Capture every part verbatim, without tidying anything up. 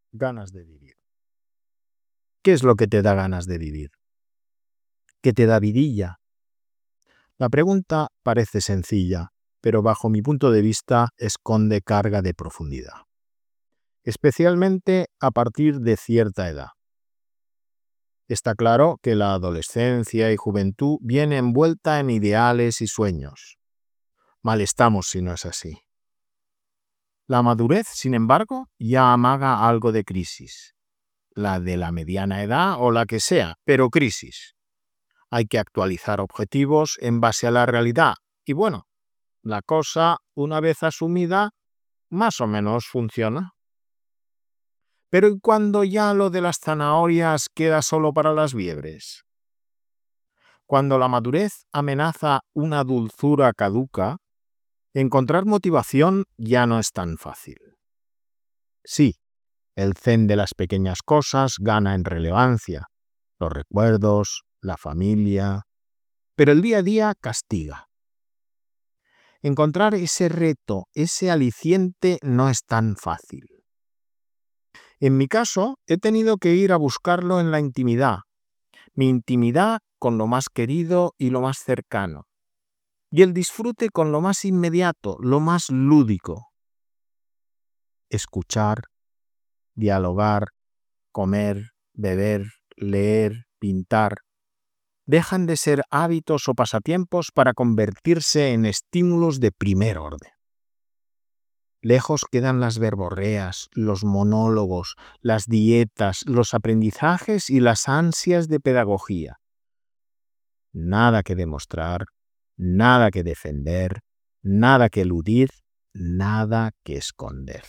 ganas de vivir. ¿Qué es lo que te da ganas de vivir? ¿Qué te da vidilla? La pregunta parece sencilla, pero bajo mi punto de vista esconde carga de profundidad, especialmente a partir de cierta edad. Está claro que la adolescencia y juventud viene envuelta en ideales y sueños. Mal estamos si no es así. La madurez, sin embargo, ya amaga algo de crisis. La de la mediana edad o la que sea, pero crisis. Hay que actualizar objetivos en base a la realidad. Y bueno, la cosa, una vez asumida, más o menos funciona. Pero ¿y cuando ya lo de las zanahorias queda solo para las liebres? Cuando la madurez amenaza una dulzura caduca, encontrar motivación ya no es tan fácil. Sí, el zen de las pequeñas cosas gana en relevancia, los recuerdos, la familia, pero el día a día castiga. Encontrar ese reto, ese aliciente no es tan fácil. En mi caso, he tenido que ir a buscarlo en la intimidad, mi intimidad con lo más querido y lo más cercano, y el disfrute con lo más inmediato, lo más lúdico. Escuchar, dialogar, comer, beber, leer, pintar, dejan de ser hábitos o pasatiempos para convertirse en estímulos de primer orden. Lejos quedan las verborreas, los monólogos, las dietas, los aprendizajes y las ansias de pedagogía. Nada que demostrar, nada que defender, nada que eludir, nada que esconder.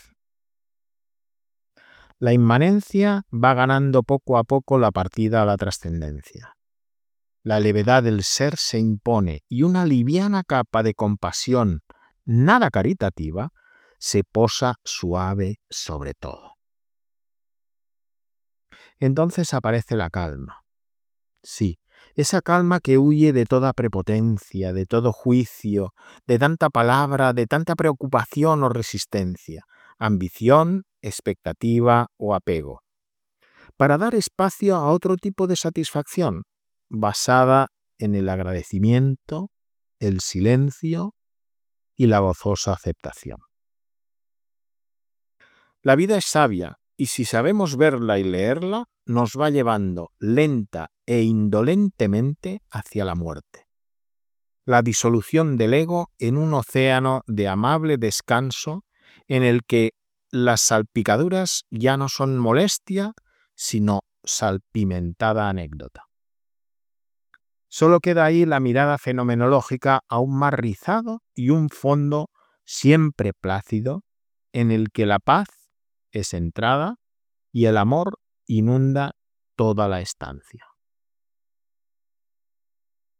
La inmanencia va ganando poco a poco la partida a la trascendencia. La levedad del ser se impone y una liviana capa de compasión, nada caritativa, se posa suave sobre todo. Entonces aparece la calma. Sí, esa calma que huye de toda prepotencia, de todo juicio, de tanta palabra, de tanta preocupación o resistencia, ambición, expectativa o apego, para dar espacio a otro tipo de satisfacción, basada en el agradecimiento, el silencio y la gozosa aceptación. La vida es sabia, y si sabemos verla y leerla, nos va llevando lenta e indolentemente hacia la muerte. La disolución del ego en un océano de amable descanso en el que las salpicaduras ya no son molestia, sino salpimentada anécdota. Solo queda ahí la mirada fenomenológica aún más rizado y un fondo siempre plácido en el que la paz es entrada y el amor inunda toda la estancia.